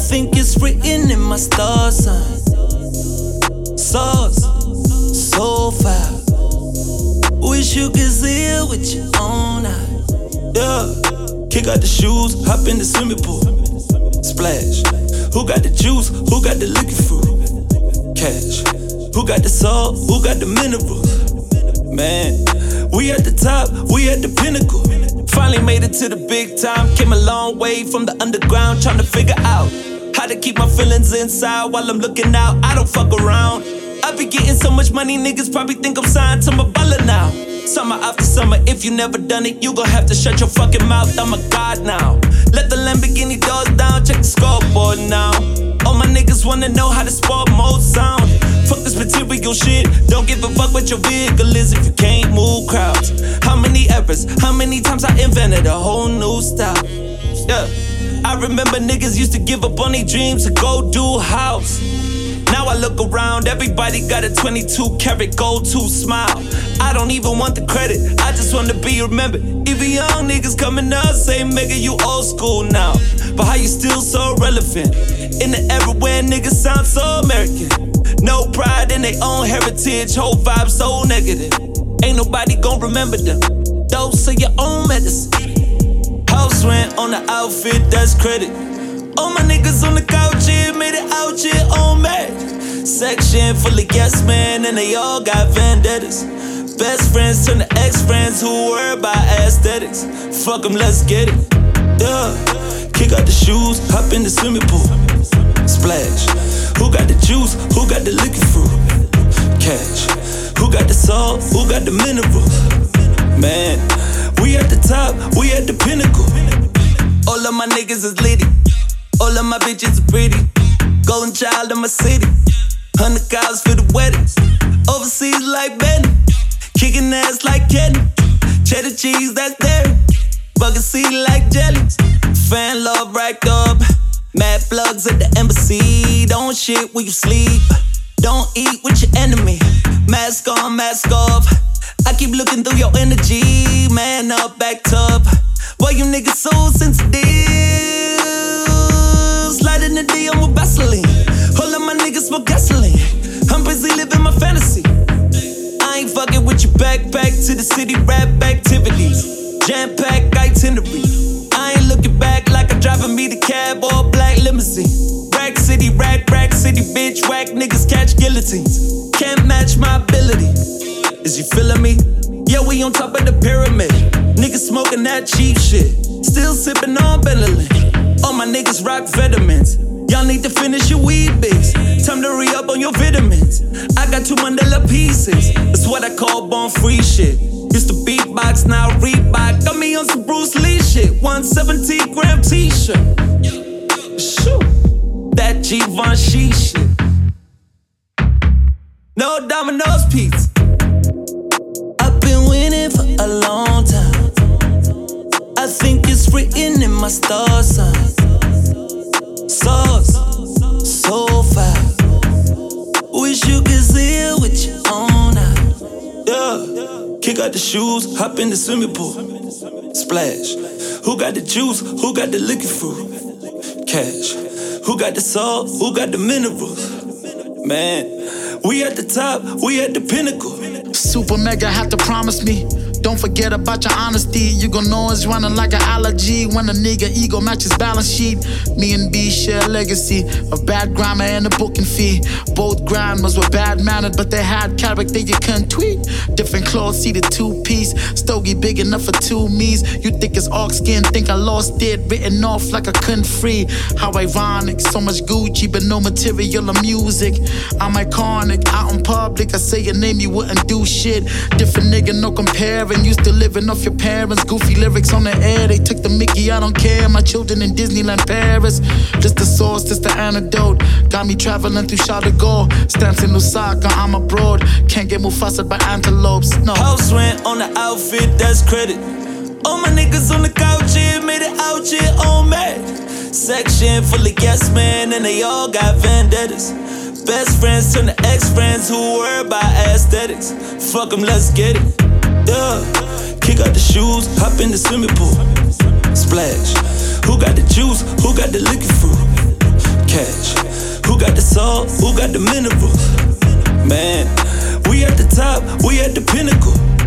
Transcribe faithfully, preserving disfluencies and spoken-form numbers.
think it's written in my star sign. Sauce, so foul. Wish you could see it with your own eyes. Yeah, kick out the shoes, hop in the swimming pool. Splash. Who got the juice? Who got the liquor fruit? Cash. Who got the salt? Who got the minerals? Man, we at the top, we at the pinnacle. Finally made it to the big time. Came a long way from the underground, trying to figure out how to keep my feelings inside while I'm looking out. I don't fuck around. I be getting so much money, niggas probably think I'm signed to my baller now. Summer after summer, if you never done it, you gon' have to shut your fucking mouth. I'm a god now. Let the Lamborghini doors down, check the scoreboard now. All my niggas wanna know how the sport mode sound. Fuck this material shit, don't give a fuck what your vehicle is if you can't move crowds. How many errors, how many times I invented a whole new style. Yeah, I remember niggas used to give up on their dreams to go do house. Now I look around, everybody got a twenty-two karat gold tooth smile. I don't even want the credit, I just wanna be remembered. Even young niggas coming up say, nigga, you old school now. But how you still so relevant? In the era where niggas sound so American. No pride in their own heritage, whole vibe so negative. Ain't nobody gon' remember them. Dose of your own medicine. House rent on the outfit, that's credit. All my niggas on the couch here made it out here on marriage. Section full of yes men and they all got vendettas. Best friends turn to ex-friends who worry about aesthetics. Fuck them, let's get it. Yeah, kick out the shoes, hop in the swimming pool. Splash. Who got the juice? Who got the liquor fruit? Cash. Who got the salt? Who got the minerals? Man, we at the top, we at the pinnacle. All of my niggas is litty. All of my bitches are pretty. Golden child of my city. Hundred cows for the weddings. Overseas like Benny. Kicking ass like Kenny. Cheddar cheese, that's dairy. Bucket seed like jellies. Fan love racked up. Mad plugs at the embassy. Don't shit when you sleep. Don't eat with your enemy. Mask on, mask off. I keep looking through your energy. Man up, back up. Boy, you niggas so sensitive. Sliding the D on with Vaseline. All of my niggas smoke gasoline. I'm busy living my fantasy. I ain't fucking with your backpack to the city rap activities. Jam-pack itinerary. I ain't looking back like I'm driving me the cab or black limousine. Rack city, rack, rack city, bitch. Whack niggas catch guillotines. Can't match my ability. Is you feeling me? Yeah, we on top of the pyramid. Niggas smoking that cheap shit. Still sipping on Bentley. All my niggas rock vitamins. Y'all need to finish your weed bits. Time to re-up on your vitamins. I got two Mandela pieces. That's what I call born free shit. Used to beatbox, now Reebok. Got me on some Bruce Lee shit. one seventeen gram t-shirt. Shoot. That Givenchy shit. No Domino's pizza. I've been winning for a long time. I think it's written in my star sign. Sauce, so foul. Wish you could see it with your own eyes. Yeah, kick out the shoes, hop in the swimming pool. Splash. Who got the juice? Who got the liquor fruit? Cash. Who got the salt? Who got the minerals? Man, we at the top, we at the pinnacle. Super mega had to promise me. Don't forget about your honesty. You gon' know it's running like an allergy when a nigga ego matches balance sheet. Me and B share a legacy of bad grammar and a booking fee. Both grandmas were bad mannered, but they had character you couldn't tweet. Different clothes, see the two-piece. Stogie big enough for two me's. You think it's ox skin, think I lost it. Written off like I couldn't free. How ironic, so much Gucci, but no material or music. I'm iconic, out in public. I say your name, you wouldn't do shit. Different nigga, no comparing. Used to living off your parents. Goofy lyrics on the air, they took the Mickey, I don't care. My children in Disneyland Paris. Just the source, just the antidote. Got me traveling through Charlotte de Gaulle. Stamps in Lusaka, I'm abroad. Can't get Mufasa by antelopes, no. House rent on the outfit, that's credit. All my niggas on the couch here made it out here on marriage. Section full of yes men and they all got vendettas. Best friends turn to ex-friends who worry about aesthetics. Fuck them, let's get it. Yeah, kick out the shoes, hop in the swimming pool. Splash. Who got the juice? Who got the liquor fruit? salt? Who got the mineral? Man, we at the top, we at the pinnacle.